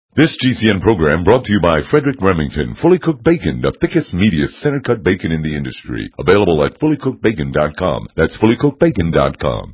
This GCN program brought to you by Frederick Remington, Fully Cooked Bacon, the thickest, meatiest, center-cut bacon in the industry. Available at fullycookedbacon.com. That's fullycookedbacon.com.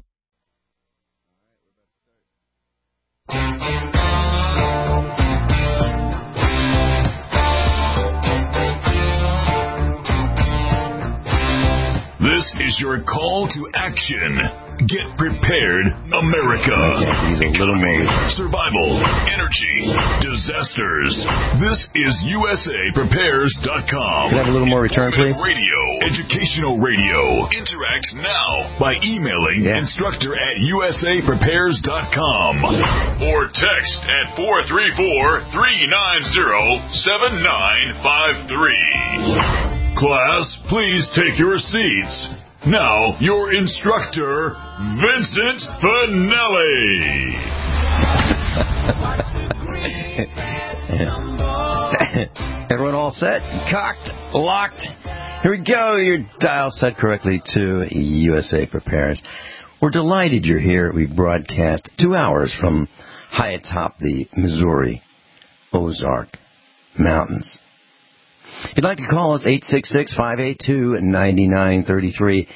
This is your call to action. Get prepared, America. Economy, survival, energy, disasters. This is USAPrepares.com. Can I have a little more return, please? Radio, educational radio. Interact now by emailing instructor at USAPrepares.com or text at 434-390-7953. Class, please take your seats. Now, your instructor, Vincent Finelli. Everyone all set? Cocked? Locked? Here we go. Your dial set correctly to USA Prepares. We're delighted you're here. We broadcast 2 hours from high atop the Missouri Ozark Mountains. If you'd like to call us, 866-582-9933,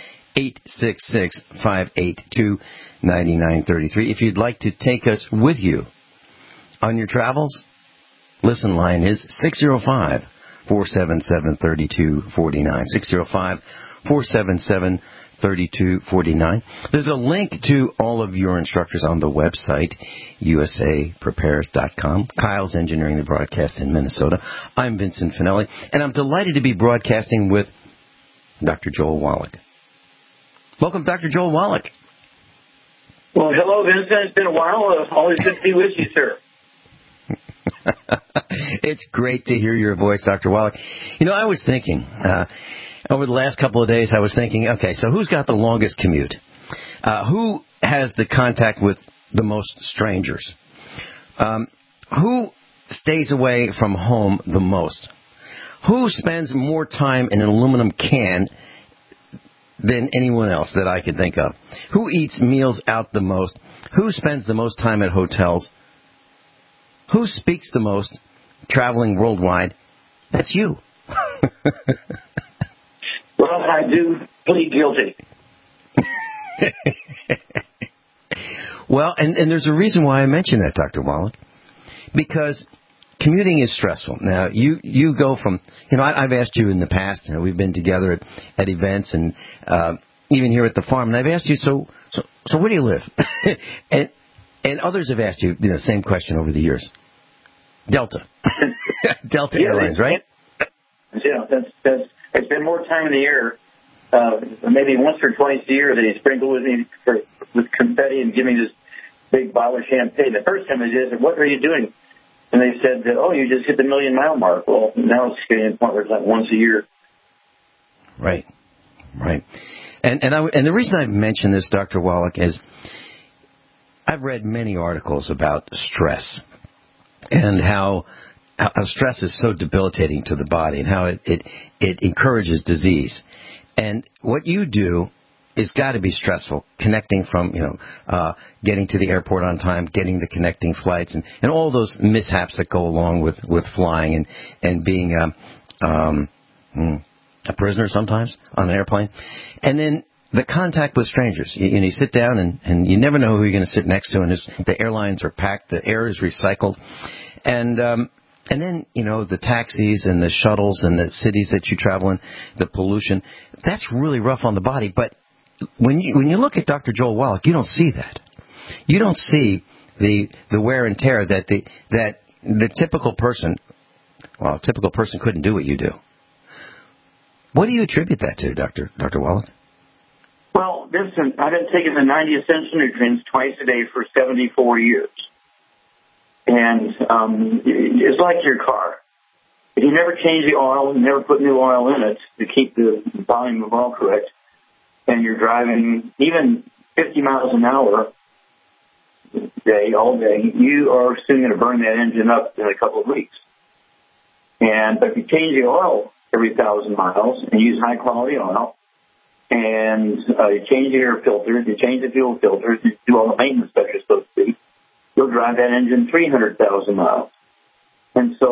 866-582-9933. If you'd like to take us with you on your travels, listen line is 605-477-3249, 605-477-3249. There's a link to all of your instructors on the website, usaprepares.com. Kyle's engineering the broadcast in Minnesota. I'm Vincent Finelli, and I'm delighted to be broadcasting with Dr. Joel Wallach. Welcome, Dr. Joel Wallach. Well, hello, Vincent. It's been a while. Always good to be with you, sir. It's great to hear your voice, Dr. Wallach. You know, I was thinking, over the last couple of days, I was thinking, okay, so who's got the longest commute? Who has the contact with the most strangers? Who stays away from home the most? Who spends more time in an aluminum can than anyone else that I could think of? Who eats meals out the most? Who spends the most time at hotels? Who speaks the most traveling worldwide? That's you. Well, I do plead guilty. Well, and there's a reason why I mention that, Dr. Wallach, because commuting is stressful. Now, you go from, I've asked you in the past, we've been together at events and even here at the farm, and I've asked you, so where do you live? and others have asked you the same question over the years. Delta. Delta Airlines, right? Yeah, that's I spend more time in the air, maybe once or twice a year. They sprinkle with me with confetti and give me this big bottle of champagne. The first time they did, I said, "What are you doing?" And they said, "Oh, you just hit the 1,000,000-mile mark." Well, now it's getting to the point where it's like once a year. Right. And the reason I mention this, Dr. Wallach, is I've read many articles about stress and how stress is so debilitating to the body and how it encourages disease. And what you do is got to be stressful, connecting from, getting to the airport on time, getting the connecting flights, and all those mishaps that go along with flying and being a prisoner sometimes on an airplane. And then the contact with strangers. You sit down and you never know who you're going to sit next to, and the airlines are packed, the air is recycled. And then, the taxis and the shuttles and the cities that you travel in, the pollution, that's really rough on the body. But when you look at Dr. Joel Wallach, you don't see that. You don't see the wear and tear that the typical person, well, a typical person couldn't do what you do. What do you attribute that to, Dr. Wallach? Well, listen, I've been taking the 90 essential nutrients twice a day for 74 years. And it's like your car. If you never change the oil, you never put new oil in it to keep the volume of oil correct, and you're driving even 50 miles an hour all day, you are soon going to burn that engine up in a couple of weeks. And if you change the oil every 1,000 miles and use high-quality oil, and you change the air filters, you change the fuel filters, you do all the maintenance that you're supposed to do, you'll drive that engine 300,000 miles.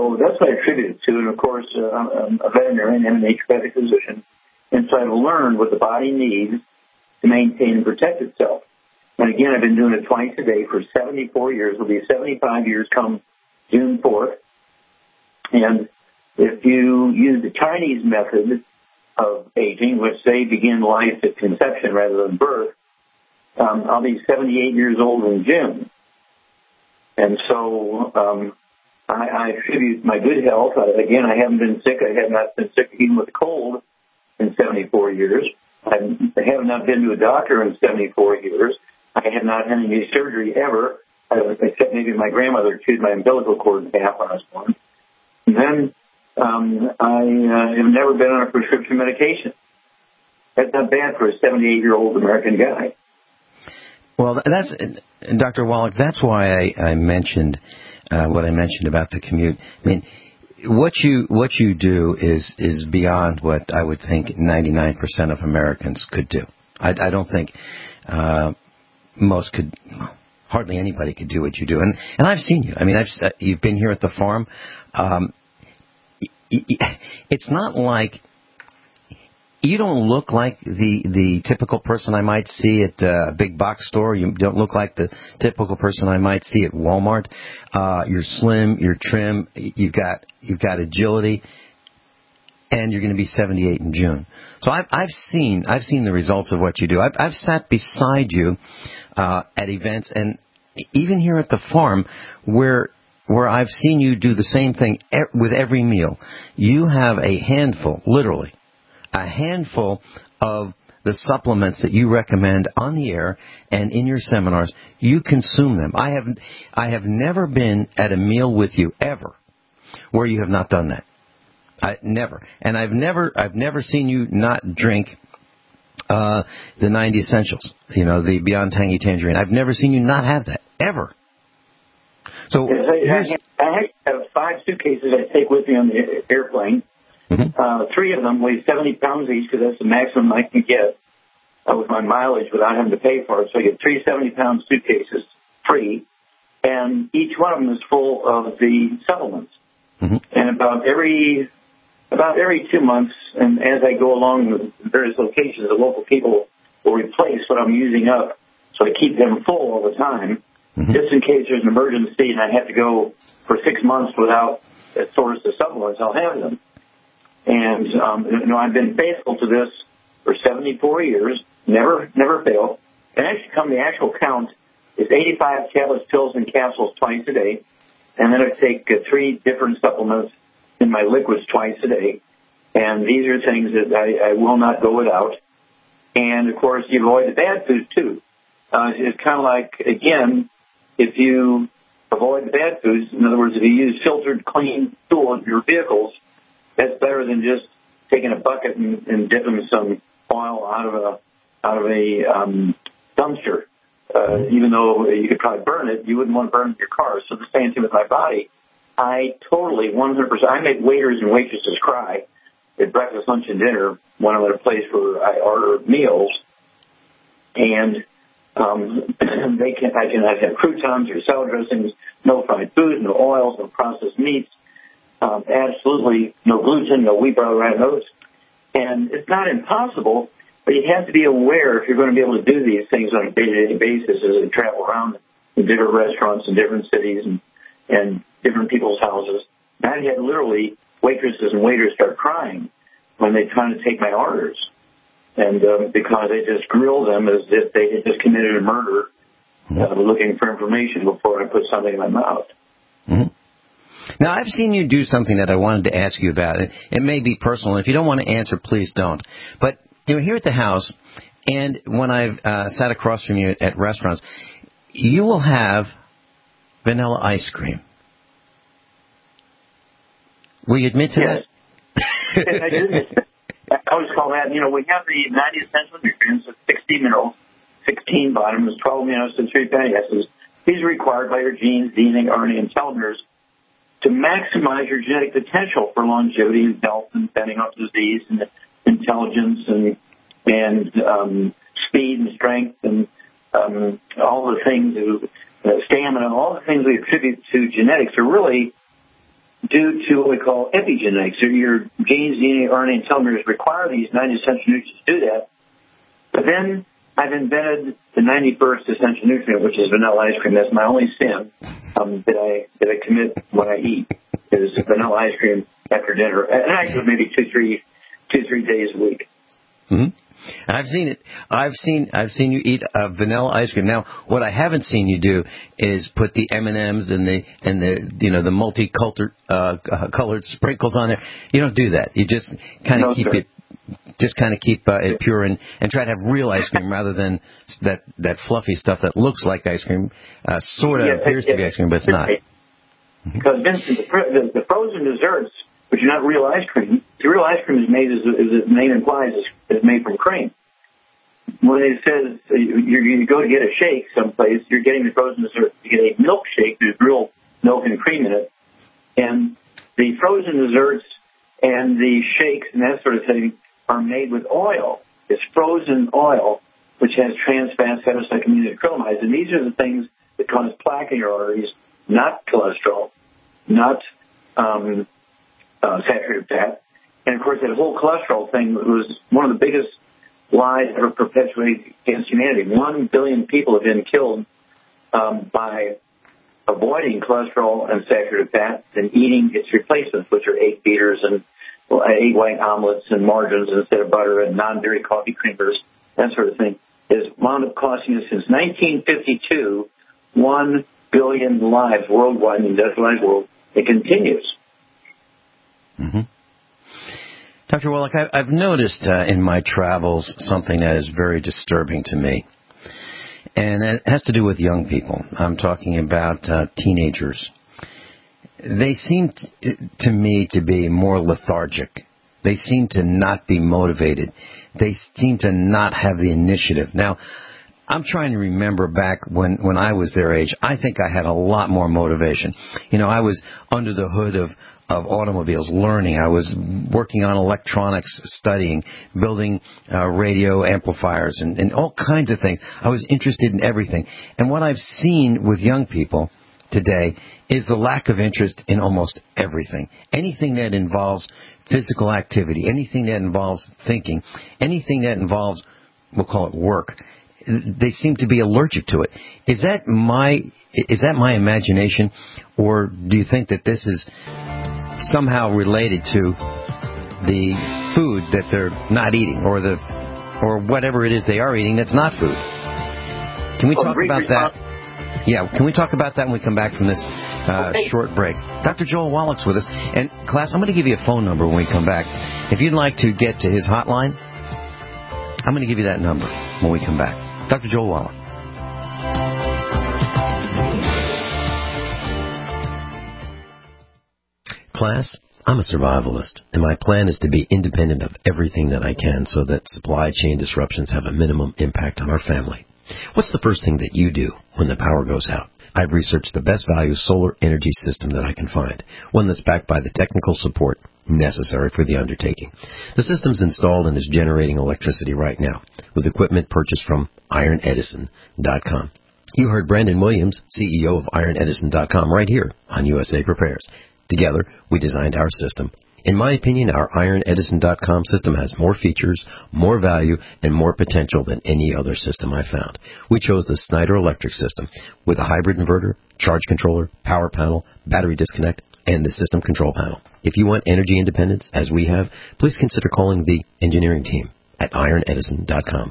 so that's what I attribute it to. And, of course, I'm a veterinarian and a naturopathic physician. And so I've learned what the body needs to maintain and protect itself. And, again, I've been doing it twice a day for 74 years. It'll be 75 years come June 4th. And if you use the Chinese method of aging, which they begin life at conception rather than birth, I'll be 78 years old in June. And so I attribute my good health. Again, I haven't been sick. I have not been sick even with a cold in 74 years. I have not been to a doctor in 74 years. I have not had any surgery ever, except maybe my grandmother chewed my umbilical cord in half when I was born. And then I have never been on a prescription medication. That's not bad for a 78-year-old American guy. Well, that's Dr. Wallach. That's why I mentioned what I mentioned about the commute. I mean, what you do is beyond what I would think 99% of Americans could do. I don't think most could. Hardly anybody could do what you do. And I've seen you. I mean, you've been here at the farm. It's not like. You don't look like the typical person I might see at a big box store. You don't look like the typical person I might see at Walmart. You're slim, you're trim, you've got agility, and you're going to be 78 in June. So I've seen the results of what you do. I've sat beside you at events, and even here at the farm where I've seen you do the same thing with every meal. You have a handful, literally. A handful of the supplements that you recommend on the air and in your seminars. You consume them. I have never been at a meal with you ever where you have not done that. Never. And I've never seen you not drink the 90 Essentials. You know, the Beyond Tangy Tangerine. I've never seen you not have that ever. So I have 5 suitcases I take with me on the airplane. Mm-hmm. 3 of them weigh 70 pounds each because that's the maximum I can get with my mileage without having to pay for it. So I get 3 70-pound suitcases free, and each one of them is full of the supplements. Mm-hmm. And about every 2 months, and as I go along with various locations, the local people will replace what I'm using up, so I keep them full all the time, mm-hmm. just in case there's an emergency and I have to go for 6 months without a source of supplements. I'll have them. And, I've been faithful to this for 74 years, never failed. And actually, the actual count is 85 tablets, pills, and capsules twice a day. And then I take 3 different supplements in my liquids twice a day. And these are things that I will not go without. And, of course, you avoid the bad foods, too. It's kind of like, again, if you avoid the bad foods, in other words, if you use filtered, clean fuel in your vehicles, that's better than just taking a bucket and dipping some oil out of a dumpster. Even though you could probably burn it, you wouldn't want to burn your car. So the same thing with my body. I totally, 100%, I make waiters and waitresses cry at breakfast, lunch, and dinner when I'm at a place where I order meals. And I can have croutons or salad dressings, no fried food, no oils, no processed meats. Absolutely no gluten, no wheat, barley, rye, oats. And it's not impossible, but you have to be aware if you're going to be able to do these things on a day-to-day basis as I travel around in different restaurants in different cities and different people's houses. And I had literally waitresses and waiters start crying when they're trying to take my orders. And because I just grill them as if they had just committed a murder, looking for information before I put something in my mouth. Mm-hmm. Now, I've seen you do something that I wanted to ask you about. It may be personal. If you don't want to answer, please don't. But here at the house, and when I've sat across from you at restaurants, you will have vanilla ice cream. Will you admit to that? Yes, I do. I always call that, we have the 90 essential nutrients, 60 minerals, 16 vitamins, 12 amino acids, 3 fatty acids. These are required by your genes, DNA, RNA, and telomeres to maximize your genetic potential for longevity and health and fending off disease and intelligence and speed and strength and all the things, stamina, all the things we attribute to genetics are really due to what we call epigenetics. So your genes, DNA, RNA, and telomeres require these 90 essential nutrients to do that. But then I've invented the 91st essential nutrient, which is vanilla ice cream. That's my only sin that I commit when I eat, is vanilla ice cream after dinner. And I do maybe two, three days a week. Mm-hmm. I've seen it. I've seen you eat vanilla ice cream. Now, what I haven't seen you do is put the M&Ms and the multicolored colored sprinkles on there. You don't do that. You just kind of keep it pure and try to have real ice cream rather than that fluffy stuff that looks like ice cream, appears to be ice cream, but it's not. Because Vincent, the frozen desserts, which are not real ice cream, the real ice cream is made, as the name implies, is made from cream. When it says you go to get a shake someplace, you're getting the frozen dessert. You get a milkshake, there's real milk and cream in it. And the frozen desserts and the shakes and that sort of thing are made with oil. It's frozen oil, which has trans fat, cytosine, acrylamide. And these are the things that cause plaque in your arteries, not cholesterol, not saturated fat. And, of course, that whole cholesterol thing was one of the biggest lies ever perpetuated against humanity. 1 billion people have been killed by avoiding cholesterol and saturated fat and eating its replacements, which are egg beaters and egg white omelets and margarines instead of butter and non-dairy coffee creamers, that sort of thing, is wound up costing us since 1952 1 billion lives worldwide in the industrialized world. It continues. Mm-hmm. Dr. Wallach, I've noticed in my travels something that is very disturbing to me, and it has to do with young people. I'm talking about teenagers. They seem to me to be more lethargic. They seem to not be motivated. They seem to not have the initiative. Now, I'm trying to remember back when I was their age. I think I had a lot more motivation. I was under the hood of automobiles, learning. I was working on electronics, studying, building radio amplifiers, and all kinds of things. I was interested in everything. And what I've seen with young people today is the lack of interest in almost everything. Anything that involves physical activity, anything that involves thinking, anything that involves, we'll call it work, they seem to be allergic to it. Is that my imagination, or do you think that this is somehow related to the food that they're not eating, or whatever it is they are eating that's not food? Can we talk about that? Yeah, can we talk about that when we come back from this short break? Dr. Joel Wallach's with us. And, class, I'm going to give you a phone number when we come back. If you'd like to get to his hotline, I'm going to give you that number when we come back. Dr. Joel Wallach. Class, I'm a survivalist, and my plan is to be independent of everything that I can so that supply chain disruptions have a minimum impact on our family. What's the first thing that you do when the power goes out? I've researched the best value solar energy system that I can find, one that's backed by the technical support necessary for the undertaking. The system's installed and is generating electricity right now with equipment purchased from IronEdison.com. You heard Brandon Williams, CEO of IronEdison.com, right here on USA Prepares. Together, we designed our system. In my opinion, our IronEdison.com system has more features, more value, and more potential than any other system I've found. We chose the Snyder Electric system with a hybrid inverter, charge controller, power panel, battery disconnect, and the system control panel. If you want energy independence, as we have, please consider calling the engineering team at IronEdison.com,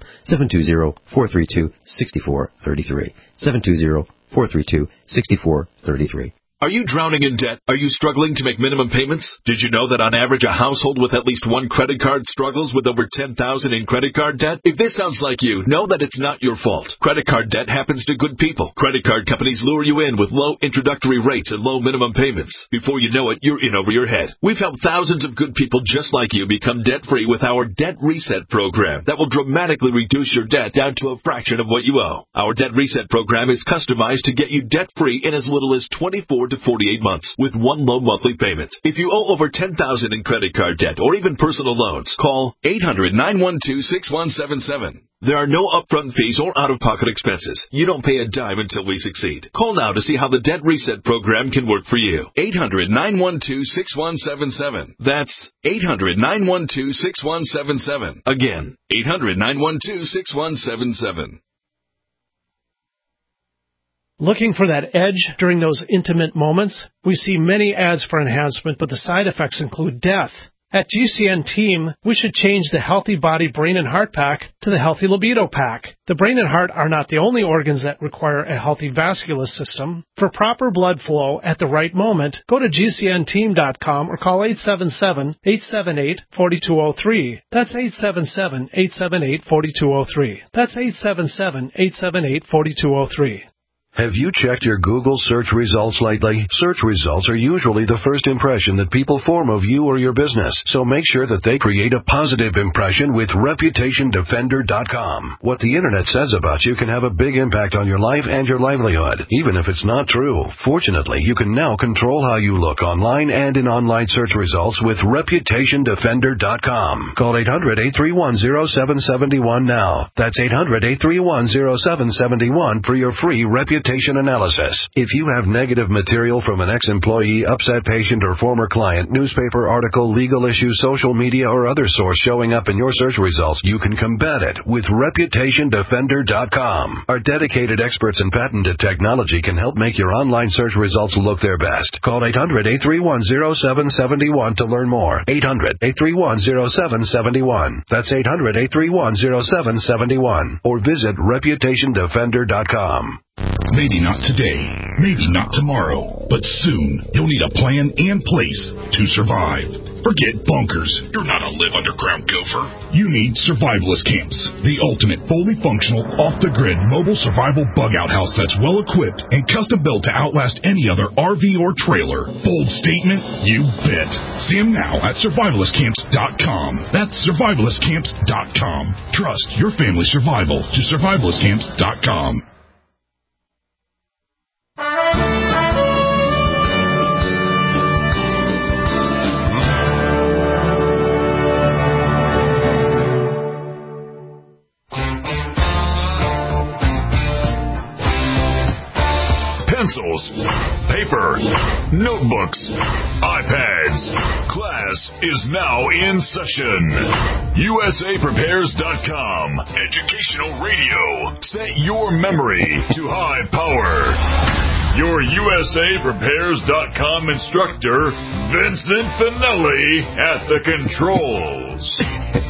720-432-6433, 720-432-6433. Are you drowning in debt? Are you struggling to make minimum payments? Did you know that on average a household with at least one credit card struggles with over $10,000 in credit card debt? If this sounds like you, know that it's not your fault. Credit card debt happens to good people. Credit card companies lure you in with low introductory rates and low minimum payments. Before you know it, you're in over your head. We've helped thousands of good people just like you become debt-free with our Debt Reset program that will dramatically reduce your debt down to a fraction of what you owe. Our Debt Reset program is customized to get you debt-free in as little as 24 to 48 months with one low monthly payment. If you owe over $10,000 in credit card debt or even personal loans, call 800-912-6177. There are no upfront fees or out-of-pocket expenses. You don't pay a dime until we succeed. Call now to see how the Debt Reset program can work for you. 800-912-6177. That's 800-912-6177. Again, 800-912-6177. Looking for that edge during those intimate moments? We see many ads for enhancement, but the side effects include death. At GCN Team, we should change the Healthy Body, Brain, and Heart Pack to the Healthy Libido Pack. The brain and heart are not the only organs that require a healthy vascular system. For proper blood flow at the right moment, go to GCNteam.com or call 877-878-4203. That's 877-878-4203. That's 877-878-4203. Have you checked your Google search results lately? Search results are usually the first impression that people form of you or your business, so make sure that they create a positive impression with ReputationDefender.com. What the Internet says about you can have a big impact on your life and your livelihood, even if it's not true. Fortunately, you can now control how you look online and in online search results with ReputationDefender.com. Call 800-831-0771 now. That's 800-831-0771 for your free reputation analysis. If you have negative material from an ex-employee, upset patient, or former client, newspaper article, legal issue, social media, or other source showing up in your search results, you can combat it with ReputationDefender.com. Our dedicated experts in patented technology can help make your online search results look their best. Call 800-831-0771 to learn more. 800-831-0771. That's 800-831-0771. Or visit ReputationDefender.com. Maybe not today, maybe not tomorrow, but soon you'll need a plan and place to survive. Forget bunkers. You're not a live underground gopher. You need Survivalist Camps, the ultimate fully functional, off-the-grid mobile survival bug-out house that's well-equipped and custom-built to outlast any other RV or trailer. Bold statement? You bet. See them now at survivalistcamps.com. That's survivalistcamps.com. Trust your family's survival to survivalistcamps.com. Pencils, paper, notebooks, iPads. Class is now in session. USAPrepares.com. Educational radio. Set your memory to high power. Your USAPrepares.com instructor, Vincent Finelli, at the controls.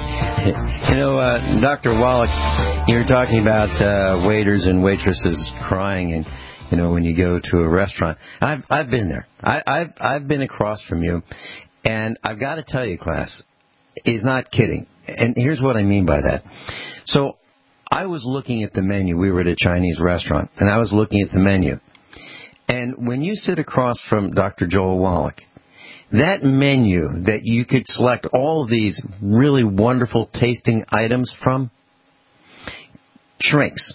Dr. Wallach, you were talking about waiters and waitresses crying, and when you go to a restaurant. I've been there. I've been across from you, and I've got to tell you, class, he's not kidding. And here's what I mean by that. So I was looking at the menu. We were at a Chinese restaurant, and I was looking at the menu. And when you sit across from Dr. Joel Wallach, that menu that you could select all of these really wonderful tasting items from shrinks.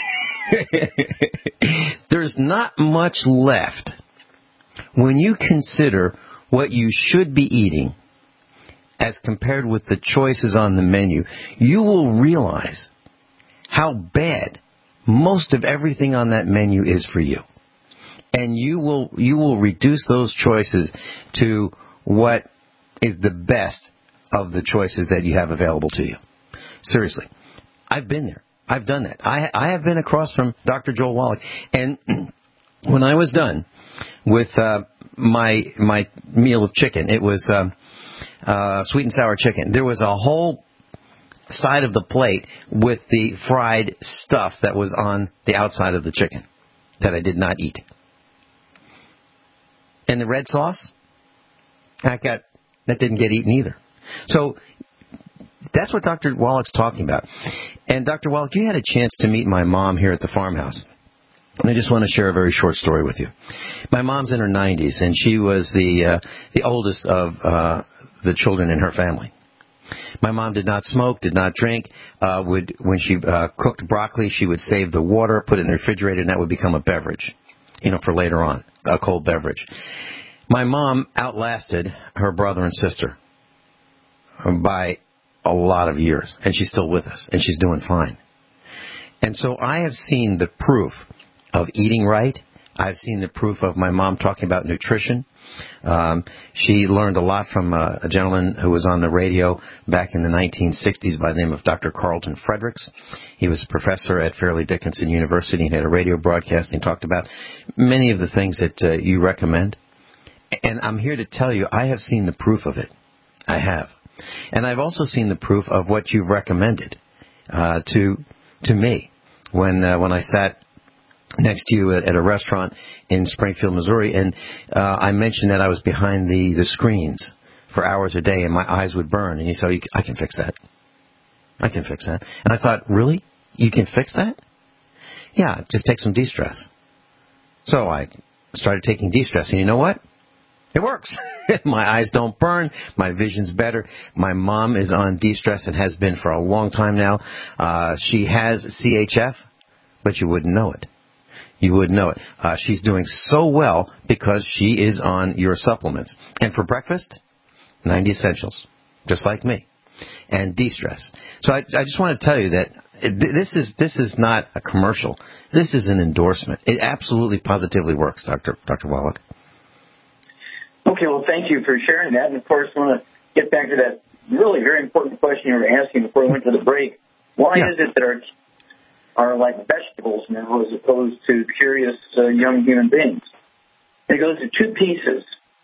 There's not much left. When you consider what you should be eating as compared with the choices on the menu, you will realize how bad most of everything on that menu is for you. And you will reduce those choices to what is the best of the choices that you have available to you. Seriously. I've been there. I've done that. I have been across from Dr. Joel Wallach. And when I was done with my meal of chicken, it was sweet and sour chicken. There was a whole side of the plate with the fried stuff that was on the outside of the chicken that I did not eat. And the red sauce, that didn't get eaten either. So that's what Dr. Wallach's talking about. And Dr. Wallach, you had a chance to meet my mom here at the farmhouse. And I just want to share a very short story with you. My mom's in her 90s, and she was the oldest of the children in her family. My mom did not smoke, did not drink. When she cooked broccoli, she would save the water, put it in the refrigerator, and that would become a beverage, for later on, a cold beverage. My mom outlasted her brother and sister by a lot of years, and she's still with us, and she's doing fine. And so I have seen the proof of eating right. I've seen the proof of my mom talking about nutrition. She learned a lot from a gentleman who was on the radio back in the 1960s by the name of Dr. Carlton Fredericks. He was a professor at Fairleigh Dickinson University and had a radio broadcast and talked about many of the things that you recommend. And I'm here to tell you, I have seen the proof of it. I have. And I've also seen the proof of what you've recommended to me when I sat next to you at a restaurant in Springfield, Missouri, and I mentioned that I was behind the screens for hours a day and my eyes would burn. And you said, I can fix that. I can fix that. And I thought, really? You can fix that? Yeah, just take some de-stress. So I started taking de-stress, and you know what? It works. My eyes don't burn. My vision's better. My mom is on de-stress and has been for a long time now. She has CHF, but you wouldn't know it. You wouldn't know it. She's doing so well because she is on your supplements. And for breakfast, 90 Essentials, just like me, and de-stress. So I just want to tell you that this is not a commercial. This is an endorsement. It absolutely, positively works, Dr. Wallach. Okay, well, thank you for sharing that. And, of course, I want to get back to that really very important question you were asking before we went to the break. Why is it that are like vegetables now as opposed to curious young human beings? It goes to two pieces,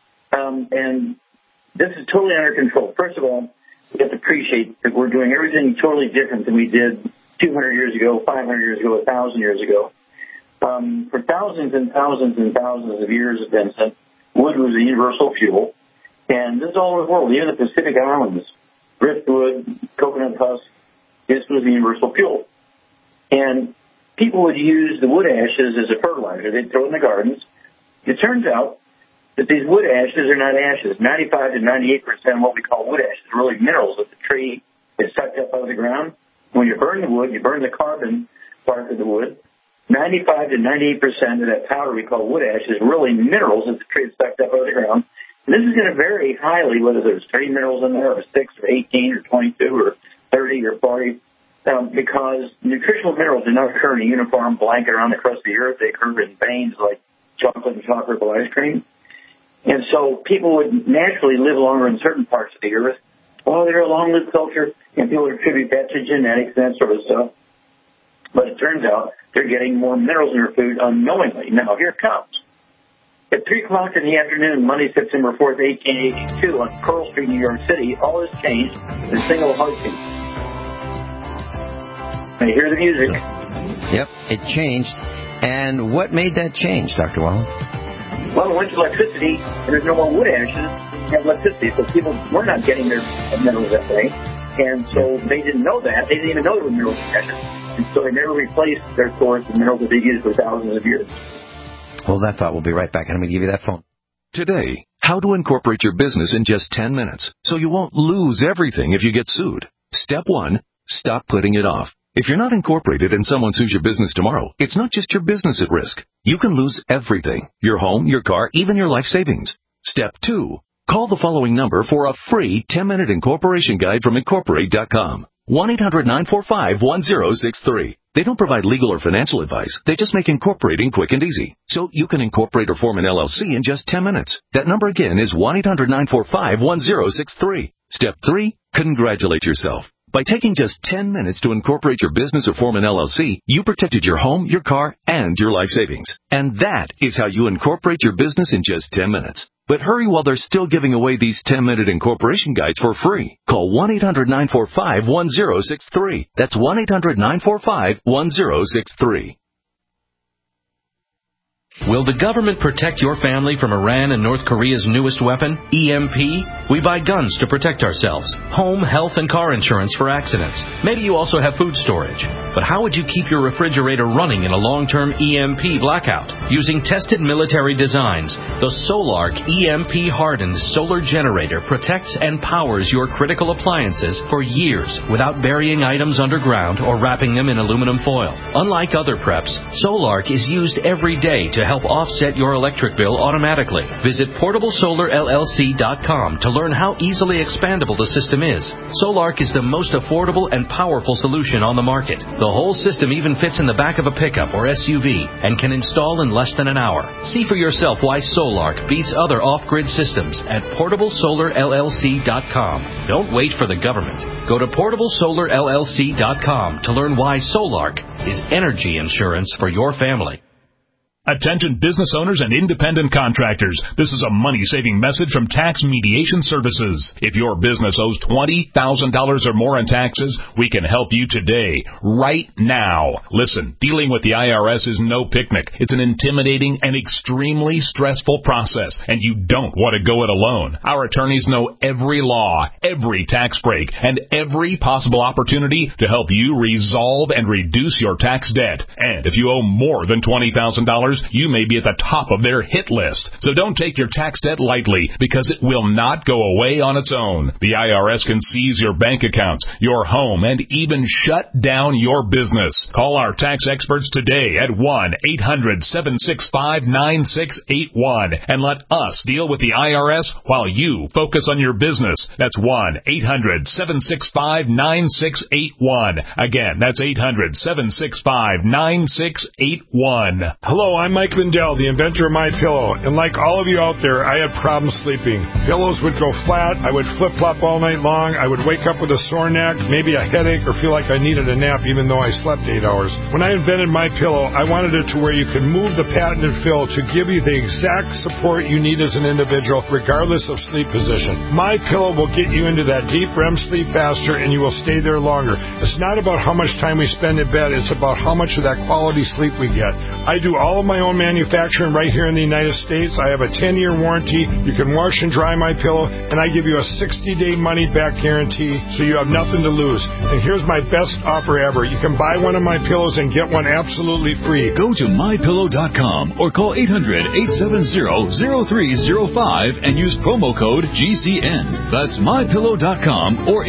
and this is totally under control. First of all, we have to appreciate that we're doing everything totally different than we did 200 years ago, 500 years ago, 1,000 years ago. For thousands and thousands and thousands of years, Vincent, wood was a universal fuel, and this is all over the world, even the Pacific Islands. Driftwood, coconut husk, this was a universal fuel. And people would use the wood ashes as a fertilizer. They'd throw it in the gardens. It turns out that these wood ashes are not ashes. 95 to 98% of what we call wood ashes are really minerals that the tree is sucked up out of the ground. When you burn the wood, you burn the carbon part of the wood. 95 to 98% of that powder we call wood ash is really minerals that the tree is sucked up out of the ground. And this is going to vary highly whether there's 30 minerals in there or 6 or 18 or 22 or 30 or 40 because nutritional minerals do not occur in a uniform blanket around the crust of the earth. They occur in veins like chocolate and chocolate ice cream. And so people would naturally live longer in certain parts of the earth. Well, they're a long-lived culture, and people attribute that to genetics and that sort of stuff. But it turns out they're getting more minerals in their food unknowingly. Now, here it comes. At 3 o'clock in the afternoon, Monday, September 4th, 1882, on Pearl Street, New York City, all has changed in a single heartbeat. And you hear the music. Yep, it changed. And what made that change, Dr. Wallach? Well, it went to electricity, and there's no more wood ashes. You have electricity, so people were not getting their minerals that way. And so they didn't know that. They didn't even know there were minerals in ashes. And so they never replaced their source of minerals that they used for thousands of years. Hold that thought. We'll be right back. I'm going to give you that phone. Today, how to incorporate your business in just 10 minutes so you won't lose everything if you get sued. Step 1, stop putting it off. If you're not incorporated and someone sues your business tomorrow, it's not just your business at risk. You can lose everything. Your home, your car, even your life savings. Step 2, call the following number for a free 10-minute incorporation guide from Incorporate.com. 1-800-945-1063. They don't provide legal or financial advice. They just make incorporating quick and easy. So you can incorporate or form an LLC in just 10 minutes. That number again is 1-800-945-1063. Step 3, congratulate yourself. By taking just 10 minutes to incorporate your business or form an LLC, you protected your home, your car, and your life savings. And that is how you incorporate your business in just 10 minutes. But hurry while they're still giving away these 10-minute incorporation guides for free. Call 1-800-945-1063. That's 1-800-945-1063. Will the government protect your family from Iran and North Korea's newest weapon, EMP? We buy guns to protect ourselves, home, health, and car insurance for accidents. Maybe you also have food storage. But how would you keep your refrigerator running in a long-term EMP blackout? Using tested military designs, the Solark EMP-hardened solar generator protects and powers your critical appliances for years without burying items underground or wrapping them in aluminum foil. Unlike other preps, Solark is used every day to help offset your electric bill automatically. Visit PortableSolarLLC.com to learn how easily expandable the system is. Solark is the most affordable and powerful solution on the market. The whole system even fits in the back of a pickup or SUV and can install in less than an hour. See for yourself why Solark beats other off-grid systems at PortableSolarLLC.com. Don't wait for the government. Go to PortableSolarLLC.com to learn why Solark is energy insurance for your family. Attention business owners and independent contractors. This is a money-saving message from Tax Mediation Services. If your business owes $20,000 or more in taxes, we can help you today, right now. Listen, dealing with the IRS is no picnic. It's an intimidating and extremely stressful process, and you don't want to go it alone. Our attorneys know every law, every tax break, and every possible opportunity to help you resolve and reduce your tax debt. And if you owe more than $20,000, you may be at the top of their hit list. So don't take your tax debt lightly, because it will not go away on its own. The IRS can seize your bank accounts, your home, and even shut down your business. Call our tax experts today at 1-800-765-9681 and let us deal with the IRS while you focus on your business. That's 1-800-765-9681. Again, that's 800-765-9681. Hello, I'm Mike Lindell, the inventor of MyPillow, and like all of you out there, I had problems sleeping. Pillows would go flat, I would flip-flop all night long, I would wake up with a sore neck, maybe a headache, or feel like I needed a nap even though I slept 8 hours. When I invented MyPillow, I wanted it to where you could move the patented fill to give you the exact support you need as an individual, regardless of sleep position. MyPillow will get you into that deep REM sleep faster, and you will stay there longer. It's not about how much time we spend in bed, it's about how much of that quality sleep we get. I do all of my own manufacturing right here in the United States. I have a 10-year warranty. You can wash and dry MyPillow, and I give you a 60-day money-back guarantee, so you have nothing to lose. And here's my best offer ever. You can buy one of my pillows and get one absolutely free. Go to MyPillow.com or call 800-870-0305 and use promo code GCN. That's MyPillow.com or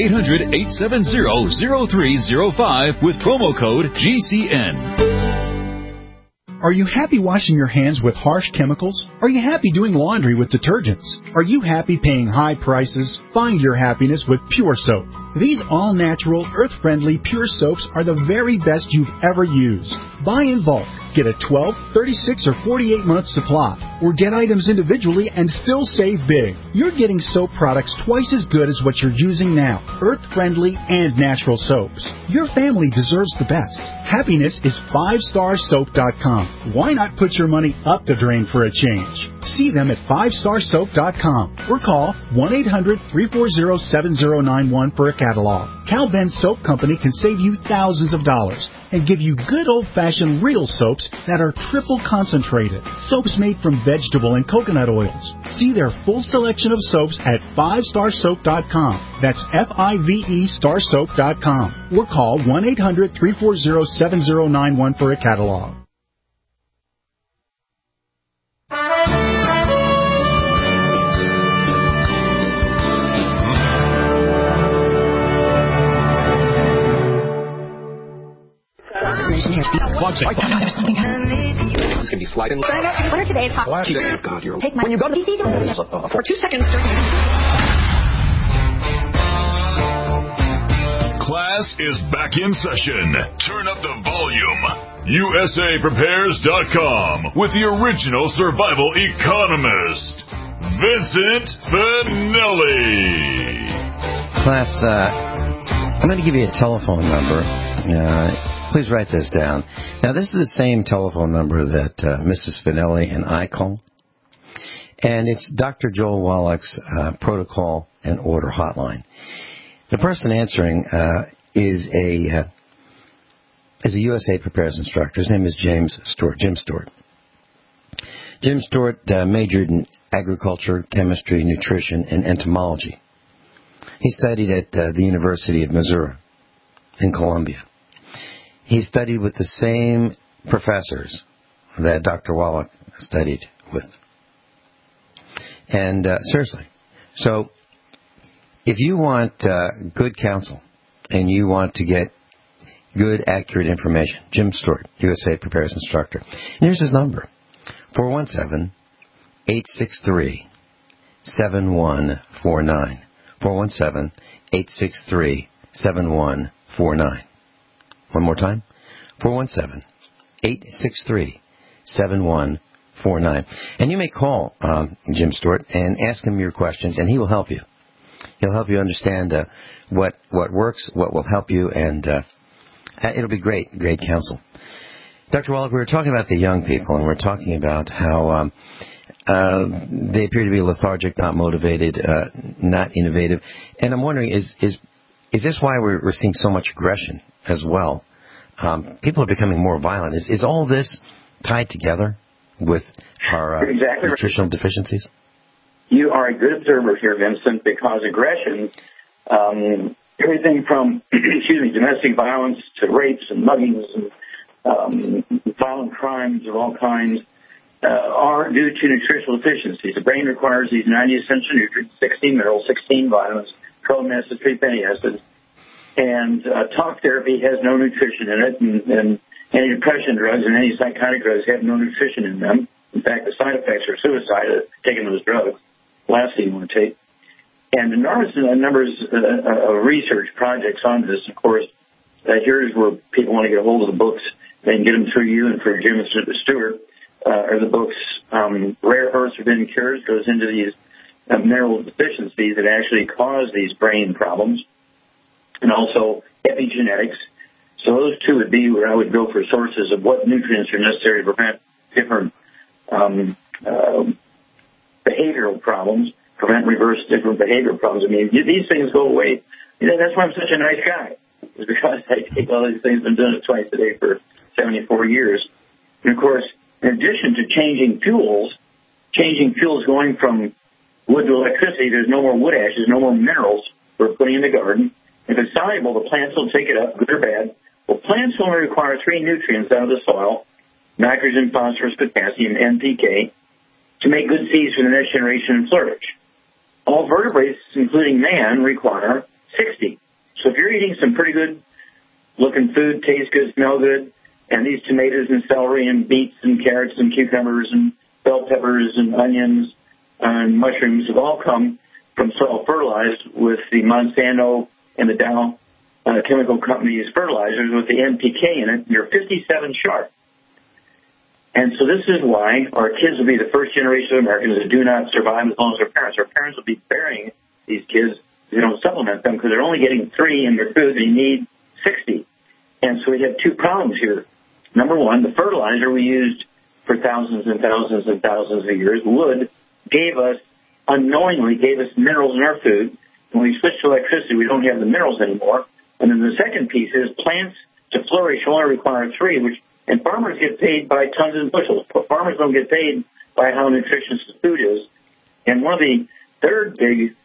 800-870-0305 with promo code GCN. Are you happy washing your hands with harsh chemicals? Are you happy doing laundry with detergents? Are you happy paying high prices? Find your happiness with Pure Soap. These all-natural, earth-friendly Pure Soaps are the very best you've ever used. Buy in bulk. Get a 12, 36, or 48-month supply. Or get items individually and still save big. You're getting soap products twice as good as what you're using now. Earth-friendly and natural soaps. Your family deserves the best. Happiness is 5starsoap.com. Why not put your money up the drain for a change? See them at 5starsoap.com or call 1-800-340-7091 for a catalog. Cal Ben Soap Company can save you thousands of dollars and give you good old-fashioned real soaps that are triple concentrated. Soaps made from vegetable and coconut oils. See their full selection of soaps at 5starsoap.com. That's F-I-V-E starsoap.com. Or call 1-800-340-7091 for a catalog. It's going to be sliding. What are today's hot? God, you're Take my. When you go to the PC, for 2 seconds. Class is back in session. Turn up the volume. USAPrepares.com with the original survival economist, Vincent Finelli. Class, I'm going to give you a telephone number. Please write this down. Now, this is the same telephone number that Mrs. Finelli and I call. And it's Dr. Joel Wallach's protocol and order hotline. The person answering is a USA Prepares instructor. His name is Jim Stewart. Jim Stewart majored in agriculture, chemistry, nutrition, and entomology. He studied at the University of Missouri in Columbia. He studied with the same professors that Dr. Wallach studied with. And seriously, so if you want good counsel and you want to get good, accurate information, Jim Stewart, USA Prepares instructor. And here's his number, 417-863-6737. 417-863-7149. 417-863-7149. One more time. 417-863-7149. And you may call Jim Stewart and ask him your questions, and he will help you. He'll help you understand what works, what will help you, and it'll be great counsel. Dr. Wallach, we were talking about the young people, and we're talking about how they appear to be lethargic, not motivated, not innovative. And I'm wondering, is this why we're seeing so much aggression as well? People are becoming more violent. Is all this tied together with our nutritional deficiencies? You are a good observer here, Vincent, because aggression, everything from domestic violence to rapes and muggings and violent crimes of all kinds, are due to nutritional deficiencies. The brain requires these 90 essential nutrients, 16 minerals, 16 vitamins, 12 acids, 3 fatty acids, and talk therapy has no nutrition in it, and antidepressant drugs and antipsychotic drugs have no nutrition in them. In fact, the side effects are suicide of taking those drugs. Last thing you want to take. And enormous numbers of research projects on this. Of course, here's where people want to get a hold of the books. They can get them through you and through Jim Stewart. Are the books Rare Earths Forbidden Cures, goes into these mineral deficiencies that actually cause these brain problems, and also epigenetics. So those two would be where I would go for sources of what nutrients are necessary to prevent different behavioral problems, prevent reverse different behavioral problems. I mean, these things go away. That's why I'm such a nice guy, is because I take all these things. I've been doing it twice a day for 74 years. And, of course, in addition to changing fuels going from wood to electricity, there's no more wood ashes, no more minerals we're putting in the garden. If it's soluble, the plants will take it up, good or bad. Well, plants only require 3 nutrients out of the soil, nitrogen, phosphorus, potassium, NPK, to make good seeds for the next generation and flourish. All vertebrates, including man, require 60. So if you're eating some pretty good-looking food, tastes good, smell good, and these tomatoes and celery and beets and carrots and cucumbers and bell peppers and onions and mushrooms have all come from soil fertilized with the Monsanto and the Dow chemical companies' fertilizers with the NPK in it. You're 57 sharp. And so this is why our kids will be the first generation of Americans that do not survive as long as their parents. Our parents will be burying these kids if they don't supplement them because they're only getting 3 in their food. They need 60. And so we have 2 problems here. Number one, the fertilizer we used for thousands and thousands and thousands of years, wood, unknowingly gave us minerals in our food. When we switch to electricity, we don't have the minerals anymore. And then the second piece is plants to flourish only require 3, and farmers get paid by tons and bushels, but farmers don't get paid by how nutritious the food is. And one of the third big,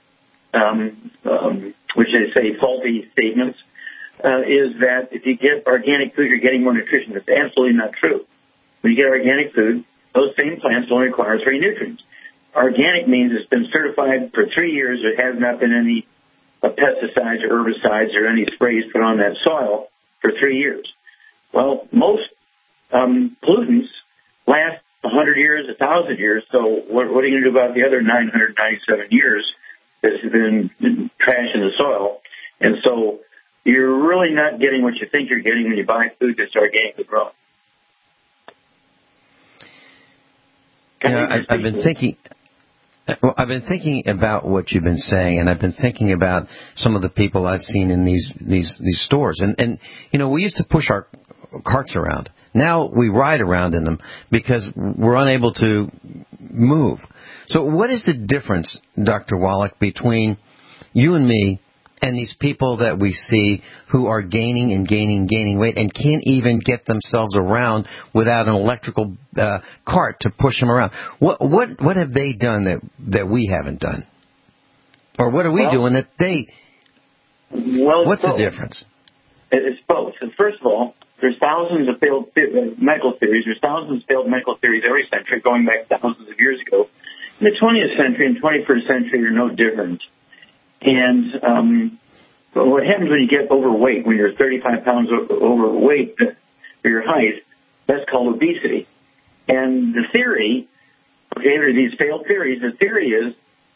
which they say faulty statements, is that if you get organic food, you're getting more nutrition. That's absolutely not true. When you get organic food, those same plants only require 3 nutrients. Organic means it's been certified for 3 years. There has not been any pesticides or herbicides or any sprays put on that soil for 3 years. Well, most pollutants last 100 years, 1,000 years. So what are you going to do about the other 997 years that's been trash in the soil? And so you're really not getting what you think you're getting when you buy food that's organically grown. I've been thinking. Well, I've been thinking about what you've been saying, and I've been thinking about some of the people I've seen in these stores. And we used to push our carts around. Now we ride around in them because we're unable to move. So what is the difference, Dr. Wallach, between you and me and these people that we see who are gaining weight and can't even get themselves around without an electrical cart to push them around? What have they done that we haven't done? Or what are we doing that they... What's the difference? It's both. And first of all, there's thousands of failed medical theories. There's thousands of failed medical theories every century, going back thousands of years ago. In the 20th century and 21st century are no different. And what happens when you get overweight, when you're 35 pounds overweight for your height, that's called obesity. And the theory, okay, there are these failed theories. The theory is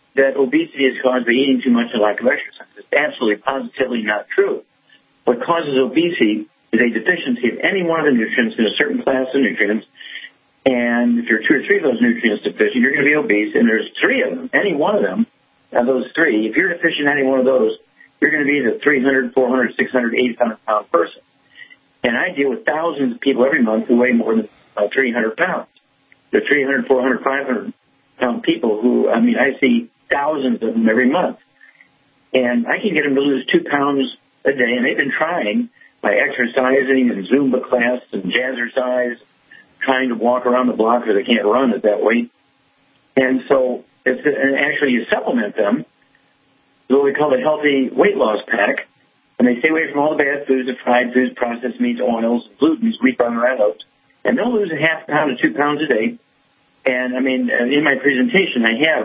that obesity is caused by eating too much and lack of exercise. It's absolutely, positively not true. What causes obesity is a deficiency of any one of the nutrients in a certain class of nutrients. And if you're 2 or 3 of those nutrients deficient, you're going to be obese. And there's 3 of them, any one of them, of those 3, if you're deficient in any one of those, you're going to be the 300, 400, 600, 800-pound person. And I deal with thousands of people every month who weigh more than 300 pounds. They're 300, 400, 500-pound people who, I see thousands of them every month. And I can get them to lose 2 pounds a day, and they've been trying by exercising and Zumba class and jazzercise, trying to walk around the block because they can't run at that weight. And so, and actually you supplement them with what we call the healthy weight loss pack, and they stay away from all the bad foods, the fried foods, processed meats, oils, glutens, wheat, bran, oats, and they'll lose a half pound to 2 pounds a day. And, in my presentation, I have,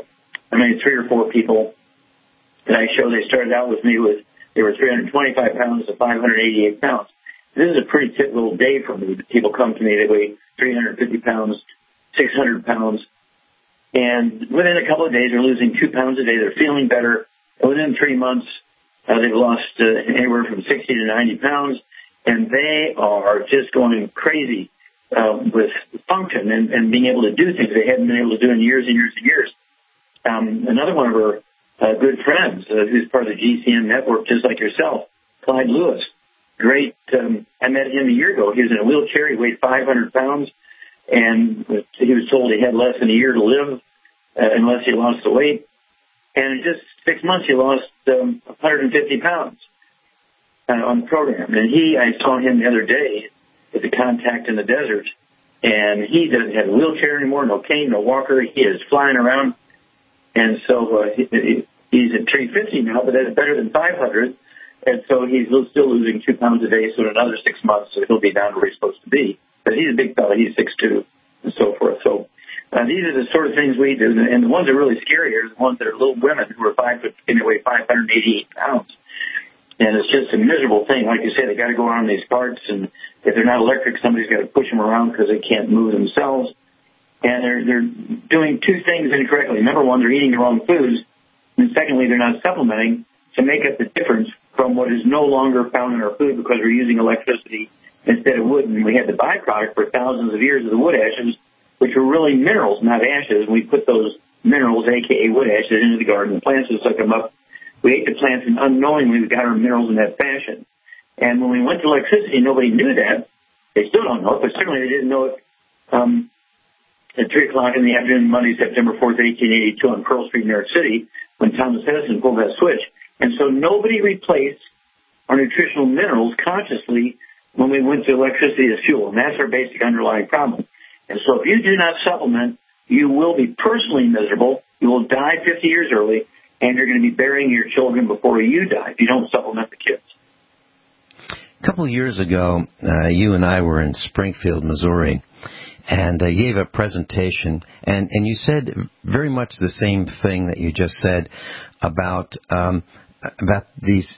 3 or 4 people that I show. They started out with me they were 325 pounds to 588 pounds. This is a pretty typical day for me. People come to me, they weigh 350 pounds, 600 pounds, and within a couple of days, they're losing 2 pounds a day. They're feeling better. And within 3 months, they've lost anywhere from 60 to 90 pounds, and they are just going crazy with function and being able to do things they hadn't been able to do in years and years and years. Another one of our good friends, who's part of the GCN network, just like yourself, Clyde Lewis. Great. I met him a year ago. He was in a wheelchair. He weighed 500 pounds, and he was told he had less than a year to live unless he lost the weight. And in just 6 months, he lost 150 pounds on the program. And I saw him the other day at the Contact in the Desert, and he doesn't have a wheelchair anymore, no cane, no walker. He is flying around. And so he's at 350 now, but that's better than 500. And so he's still losing 2 pounds a day, so in another 6 months, he'll be down to where he's supposed to be. But he's a big fella. He's 6'2", and so forth. So these are the sort of things we do. And the ones that are really scary are the ones that are little women who are 5 foot, and they weigh 588 pounds. And it's just a miserable thing. Like you say, they got to go around these carts, and if they're not electric, somebody's got to push them around because they can't move themselves. And they're doing 2 things incorrectly. Number one, they're eating the wrong foods. And secondly, they're not supplementing to make up the difference from what is no longer found in our food because we're using electricity instead of wood. And we had the byproduct for thousands of years of the wood ashes, which were really minerals, not ashes. And we put those minerals, a.k.a. wood ashes, into the garden. The plants would suck them up. We ate the plants, and unknowingly we got our minerals in that fashion. And when we went to electricity, nobody knew that. They still don't know it, but certainly they didn't know it at 3 o'clock in the afternoon, Monday, September 4th, 1882, on Pearl Street in New York City, when Thomas Edison pulled that switch. And so nobody replaced our nutritional minerals consciously when we went to electricity as fuel. And that's our basic underlying problem. And so if you do not supplement, you will be personally miserable. You will die 50 years early, and you're going to be burying your children before you die if you don't supplement the kids. A couple of years ago, you and I were in Springfield, Missouri, and you gave a presentation, and you said very much the same thing that you just said about these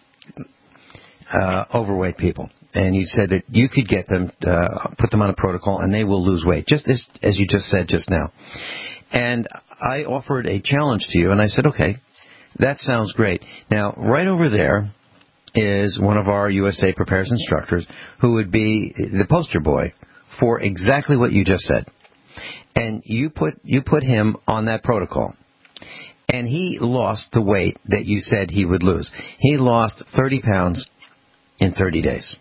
overweight people. And you said that you could get them, put them on a protocol, and they will lose weight, just as you just said just now. And I offered a challenge to you, and I said, okay, that sounds great. Now, right over there is one of our USA Prepares instructors who would be the poster boy for exactly what you just said. And you put him on that protocol. And he lost the weight that you said he would lose. He lost 30 pounds in 30 days.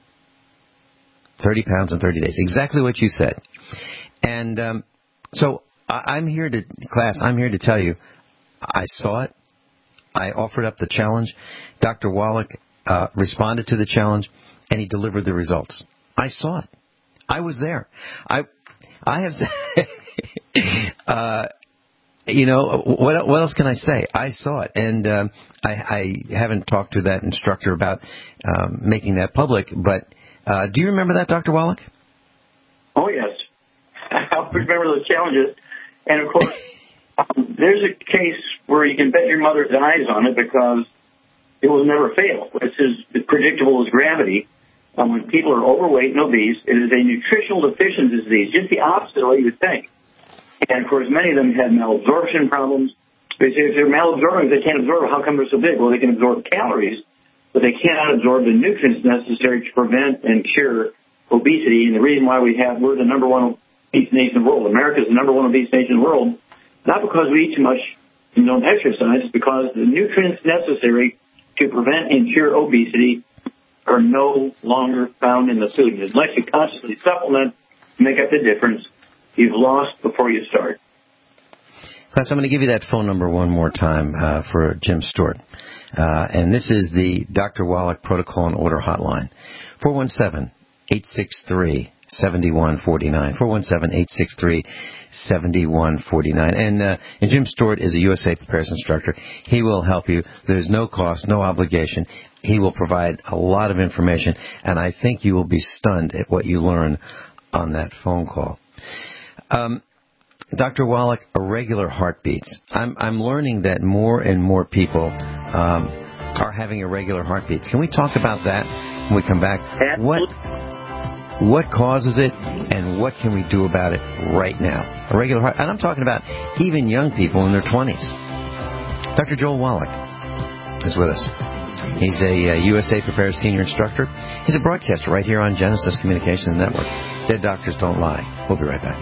30 pounds in 30 days. Exactly what you said. And so I'm here to tell you, I saw it. I offered up the challenge. Dr. Wallach responded to the challenge, and he delivered the results. I saw it. I was there. I have, what else can I say? I saw it, and I haven't talked to that instructor about making that public. But do you remember that, Dr. Wallach? Oh yes, I remember those challenges, and of course, there's a case where you can bet your mother's eyes on it because it will never fail. It's as predictable as gravity. When people are overweight and obese, it is a nutritional deficiency disease, just the opposite of what you would think. And, of course, many of them had malabsorption problems, They say if they're malabsorbing, they can't absorb. How come they're so big? Well, they can absorb calories, but they cannot absorb the nutrients necessary to prevent and cure obesity. And the reason why we're the number one obese nation in the world. America is the number one obese nation in the world, not because we eat too much and don't exercise, it's because the nutrients necessary to prevent and cure obesity are no longer found in the food. Unless you consciously supplement to make up the difference, you've lost before you start. Class, I'm going to give you that phone number one more time for Jim Stewart. And this is the Dr. Wallach Protocol and Order Hotline. 417-863-7149. 417-863-7149. And Jim Stewart is a USA Prepares instructor. He will help you. There's no cost, no obligation. He will provide a lot of information, and I think you will be stunned at what you learn on that phone call. Dr. Wallach, irregular heartbeats. I'm learning that more and more people are having irregular heartbeats. Can we talk about that when we come back? What causes it, and what can we do about it right now? Irregular heart, and I'm talking about even young people in their 20s. Dr. Joel Wallach is with us. He's a USA Prepares senior instructor. He's a broadcaster right here on Genesis Communications Network. Dead Doctors Don't Lie. We'll be right back.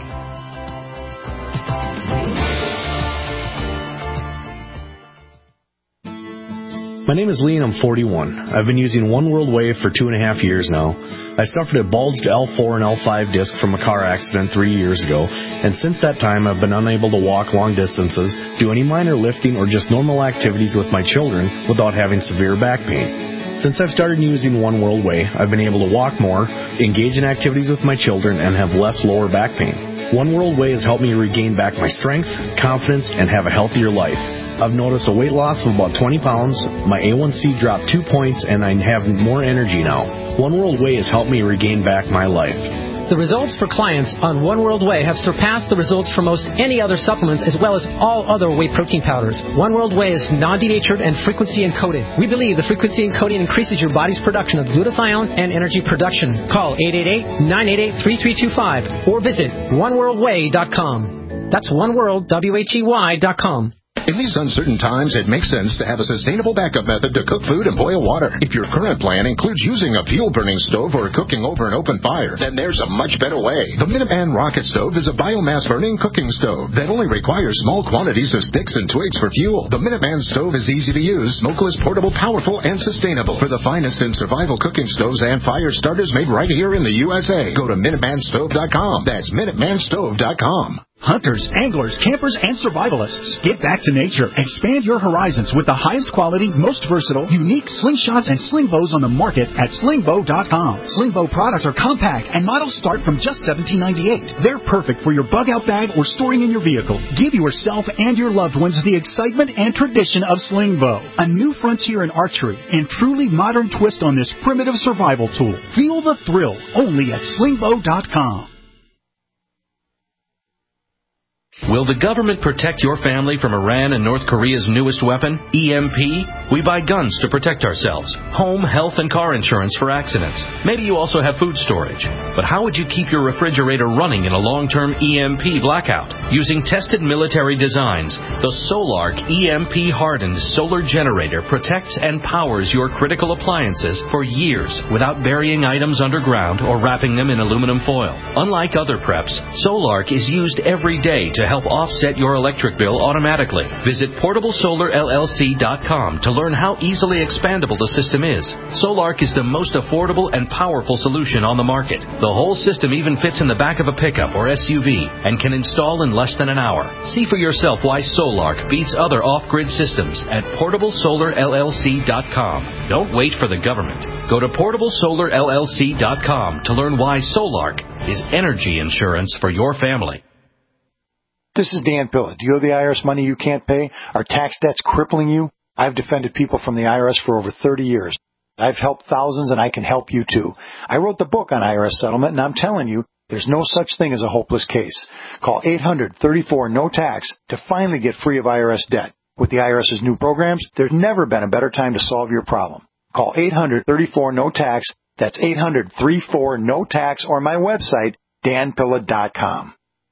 My name is Lee and I'm 41. I've been using One World Way for 2.5 years now. I suffered a bulged L4 and L5 disc from a car accident 3 years ago, and since that time I've been unable to walk long distances, do any minor lifting, or just normal activities with my children without having severe back pain. Since I've started using One World Way, I've been able to walk more, engage in activities with my children, and have less lower back pain. One World Way has helped me regain back my strength, confidence, and have a healthier life. I've noticed a weight loss of about 20 pounds, my A1C dropped 2 points, and I have more energy now. One World Way has helped me regain back my life. The results for clients on One World Way have surpassed the results for most any other supplements, as well as all other whey protein powders. One World Way is non-denatured and frequency encoded. We believe the frequency encoding increases your body's production of glutathione and energy production. Call 888-988-3325 or visit oneworldway.com. That's oneworldwhey.com. In these uncertain times, it makes sense to have a sustainable backup method to cook food and boil water. If your current plan includes using a fuel-burning stove or cooking over an open fire, then there's a much better way. The Minuteman Rocket Stove is a biomass-burning cooking stove that only requires small quantities of sticks and twigs for fuel. The Minuteman Stove is easy to use, smokeless, portable, powerful, and sustainable. For the finest in survival cooking stoves and fire starters made right here in the USA, go to MinutemanStove.com. That's MinutemanStove.com. Hunters, anglers, campers, and survivalists. Get back to nature. Expand your horizons with the highest quality, most versatile, unique slingshots and sling bows on the market at slingbow.com. Sling bow products are compact and models start from just $17.98. They're perfect for your bug-out bag or storing in your vehicle. Give yourself and your loved ones the excitement and tradition of sling bow. A new frontier in archery and truly modern twist on this primitive survival tool. Feel the thrill only at slingbow.com. Will the government protect your family from Iran and North Korea's newest weapon, EMP? We buy guns to protect ourselves, home, health, and car insurance for accidents. Maybe you also have food storage. But how would you keep your refrigerator running in a long-term EMP blackout? Using tested military designs, the Solarc EMP-hardened solar generator protects and powers your critical appliances for years without burying items underground or wrapping them in aluminum foil. Unlike other preps, Solarc is used every day to help offset your electric bill automatically. Visit PortableSolarLLC.com to learn how easily expandable the system is. Solarc is the most affordable and powerful solution on the market. The whole system even fits in the back of a pickup or SUV and can install in less than an hour. See for yourself why Solarc beats other off-grid systems at PortableSolarLLC.com. Don't wait for the government. Go to PortableSolarLLC.com to learn why Solarc is energy insurance for your family. This is Dan Pilla. Do you owe the IRS money you can't pay? Are tax debts crippling you? I've defended people from the IRS for over 30 years. I've helped thousands, and I can help you too. I wrote the book on IRS settlement, and I'm telling you, there's no such thing as a hopeless case. Call 800-34-NO-TAX to finally get free of IRS debt. With the IRS's new programs, there's never been a better time to solve your problem. Call 800-34-NO-TAX. That's 800-34-NO-TAX, or my website, danpilla.com.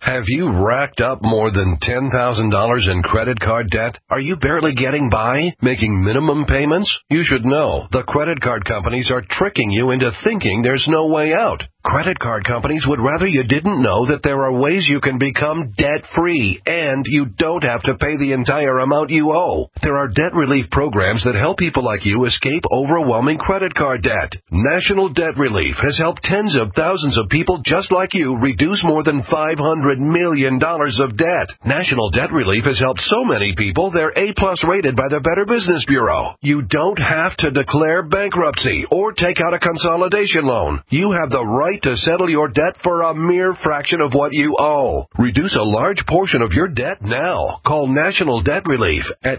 Have you racked up more than $10,000 in credit card debt? Are you barely getting by, making minimum payments? You should know the credit card companies are tricking you into thinking there's no way out. Credit card companies would rather you didn't know that there are ways you can become debt-free, and you don't have to pay the entire amount you owe. There are debt relief programs that help people like you escape overwhelming credit card debt. National Debt Relief has helped tens of thousands of people just like you reduce more than $500 million of debt. National Debt Relief has helped so many people they're A-plus rated by the Better Business Bureau. You don't have to declare bankruptcy or take out a consolidation loan. You have the right to settle your debt for a mere fraction of what you owe. Reduce a large portion of your debt now. Call National Debt Relief at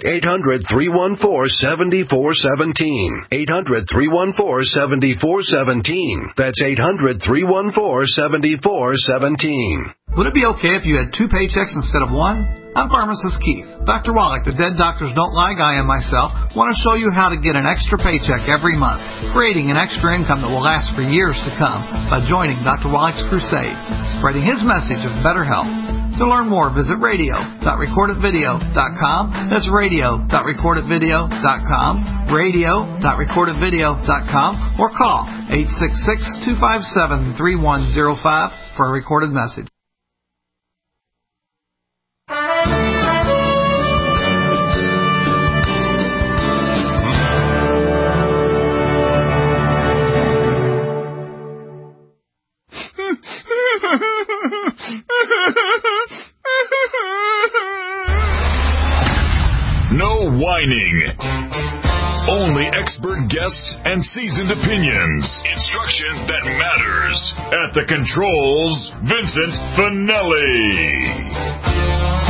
800-314-7417. 800-314-7417. That's 800-314-7417. Would it be okay if you had 2 paychecks instead of 1? I'm Pharmacist Keith. Dr. Wallach, the Dead Doctors Don't Lie guy, and myself want to show you how to get an extra paycheck every month, creating an extra income that will last for years to come by joining Dr. Wallach's crusade, spreading his message of better health. To learn more, visit radio.recordedvideo.com. That's radio.recordedvideo.com, radio.recordedvideo.com, or call 866-257-3105 for a recorded message. No whining. Only expert guests and seasoned opinions. Instruction that matters. At the controls, Vincent Finelli.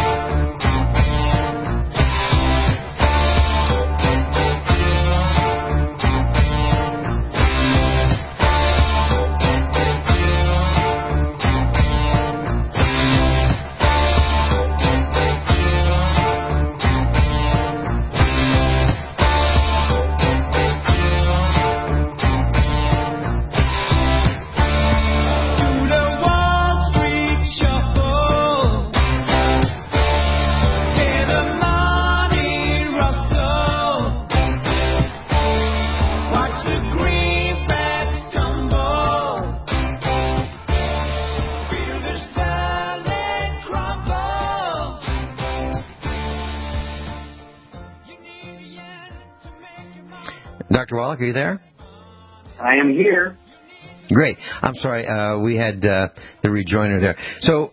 Dr. Wallach, are you there? I am here. Great. I'm sorry, we had the rejoiner there. So,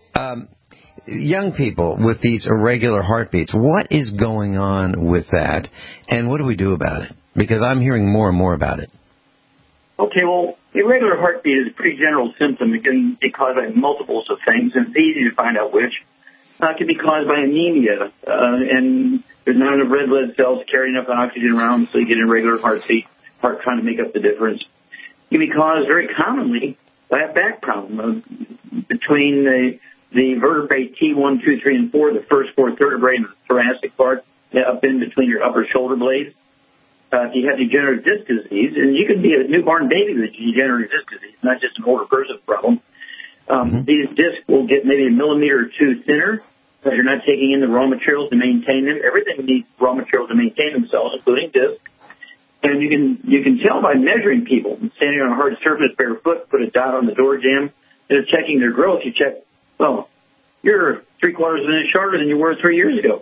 young people with these irregular heartbeats, what is going on with that, and what do we do about it? Because I'm hearing more and more about it. Okay, well, irregular heartbeat is a pretty general symptom. It can be caused by multiples of things, and it's easy to find out which. It can be caused by anemia, and there's not enough red blood cells carrying enough oxygen around, so you get an irregular heartbeat, heart trying to make up the difference. It can be caused very commonly by a back problem between the vertebrae T1, 2, 3, and 4, the first 4 vertebrae and the thoracic part, up in between your upper shoulder blades. If you have degenerative disc disease, and you can be a newborn baby with degenerative disc disease, not just an older person's problem. These discs will get maybe a millimeter or 2 thinner because you're not taking in the raw materials to maintain them. Everything needs raw materials to maintain themselves, including discs. And you can tell by measuring people, standing on a hard surface barefoot, put a dot on the door jamb. Instead of checking their growth, you check, well, you're 3/4 of an inch shorter than you were 3 years ago.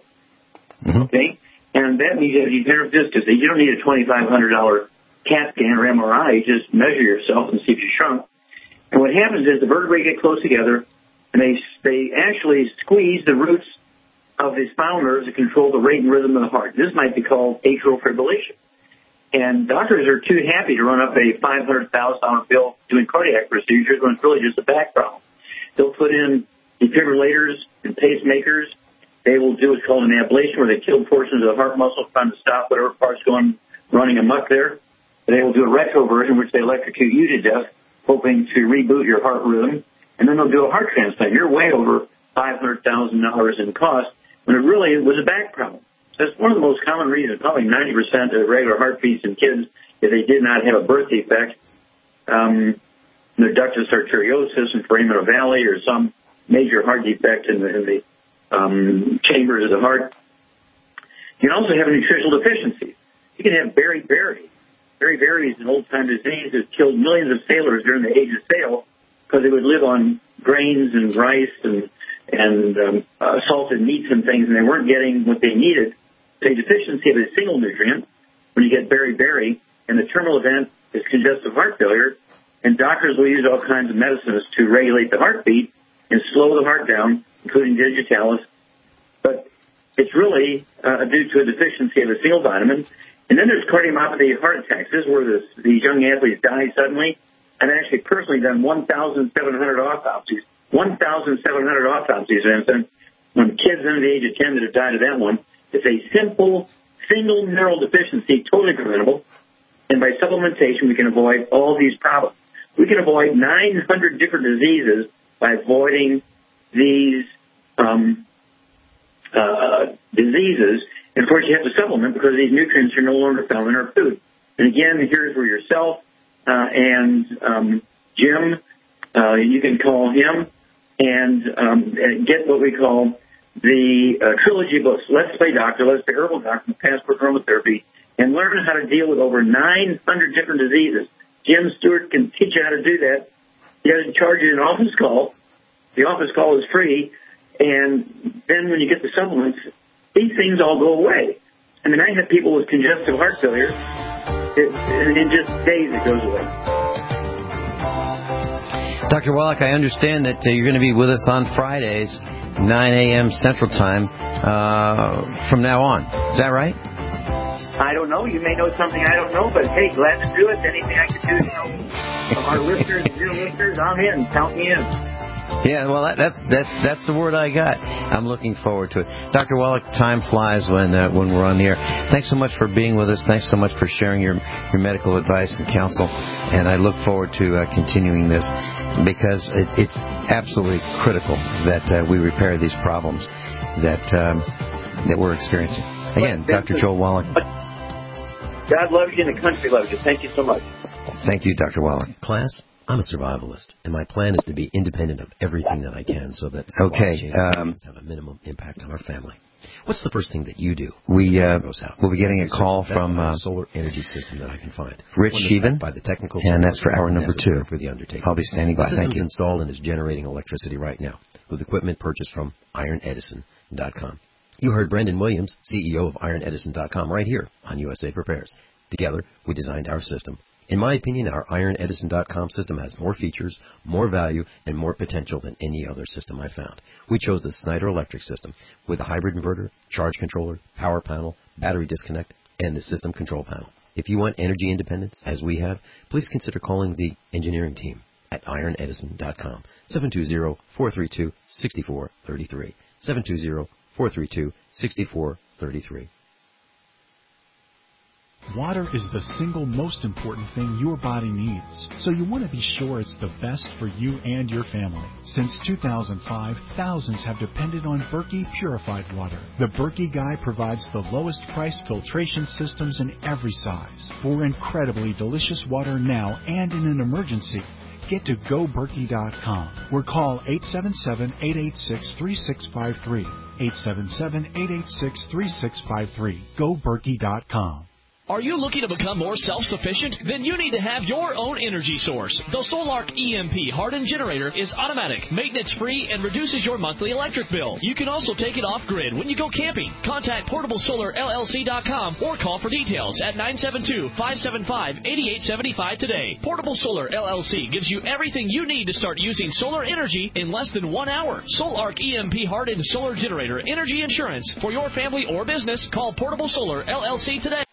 Okay? And that means you have degenerative disc disease. You don't need a $2,500 CAT scan or MRI. You just measure yourself and see if you shrunk. And what happens is the vertebrae get close together, and they actually squeeze the roots of the spinal nerves to control the rate and rhythm of the heart. This might be called atrial fibrillation. And doctors are too happy to run up a $500,000 bill doing cardiac procedures when it's really just a back problem. They'll put in defibrillators and pacemakers. They will do what's called an ablation, where they kill portions of the heart muscle trying to stop whatever part's going running amok there. They will do a retroversion, which they electrocute you to death, hoping to reboot your heart rhythm. And then they'll do a heart transplant. You're way over $500,000 in cost when it really was a back problem. That's one of the most common reasons. Probably 90% of regular heartbeats in kids, if they did not have a birth defect, their ductus arteriosus and foramen ovale or some major heart defect in the chambers of the heart. You can also have nutritional deficiencies. You can have beriberi. Beriberi is an old-time disease that killed millions of sailors during the age of sail because they would live on grains and rice and salted meats and things, and they weren't getting what they needed. A deficiency of a single nutrient, when you get beriberi, and the terminal event is congestive heart failure, and doctors will use all kinds of medicines to regulate the heartbeat and slow the heart down, including digitalis. But it's really due to a deficiency of a single vitamin. And then there's cardiomyopathy heart attacks. This is where these young athletes die suddenly. I've actually personally done 1,700 autopsies. 1,700 autopsies, Vincent, when kids under the age of 10 that have died of that one. It's a simple, single mineral deficiency, totally preventable. And by supplementation, we can avoid all these problems. We can avoid 900 different diseases by avoiding these diseases. And of course, you have to supplement because these nutrients are no longer found in our food. And again, here's where yourself and Jim, you can call him and get what we call the trilogy books, Let's Play Doctor, Let's Play Herbal Doctor, Passport Aromatherapy, and learn how to deal with over 900 different diseases. Jim Stewart can teach you how to do that. You got to charge you an office call. The office call is free. And then when you get the supplements, these things all go away. I mean, I have people with congestive heart failure. In just days, it goes away. Dr. Wallach, I understand that you're going to be with us on Fridays, 9 a.m. Central Time, from now on. Is that right? I don't know. You may know something I don't know, but hey, glad to do it. Anything I can do to help our listeners and your listeners, I'm in. Count me in. Yeah, well, that's the word I got. I'm looking forward to it. Dr. Wallach, time flies when we're on the air. Thanks so much for being with us. Thanks so much for sharing your medical advice and counsel. And I look forward to continuing this because it's absolutely critical that we repair these problems that we're experiencing. Again, Dr. Joel Wallach. God loves you and the country loves you. Thank you so much. Thank you, Dr. Wallach. Class, I'm a survivalist, and my plan is to be independent of everything that I can so that supply chain have a minimum impact on our family. What's the first thing that you do? We'll be getting a call from solar energy system that I can find. Rich Sheevan, by the technical and that's for hour number 2. For the undertaking. I'll be standing by. The Thank you. system's installed and is generating electricity right now with equipment purchased from IronEdison.com. You heard Brendan Williams, CEO of IronEdison.com, right here on USA Prepares. Together, we designed our system. In my opinion, our IronEdison.com system has more features, more value, and more potential than any other system I found. We chose the Snyder Electric system with a hybrid inverter, charge controller, power panel, battery disconnect, and the system control panel. If you want energy independence, as we have, please consider calling the engineering team at IronEdison.com, 720-432-6433, 720-432-6433. Water is the single most important thing your body needs, so you want to be sure it's the best for you and your family. Since 2005, thousands have depended on Berkey purified water. The Berkey Guy provides the lowest priced filtration systems in every size for incredibly delicious water now and in an emergency. Get to GoBerkey.com or call 877-886-3653. 877-886-3653. GoBerkey.com. Are you looking to become more self-sufficient? Then you need to have your own energy source. The Solark EMP hardened generator is automatic, maintenance-free, and reduces your monthly electric bill. You can also take it off-grid when you go camping. Contact PortableSolarLLC.com or call for details at 972-575-8875 today. Portable Solar LLC gives you everything you need to start using solar energy in less than 1 hour. Solark EMP hardened solar generator energy insurance for your family or business. Call Portable Solar LLC today.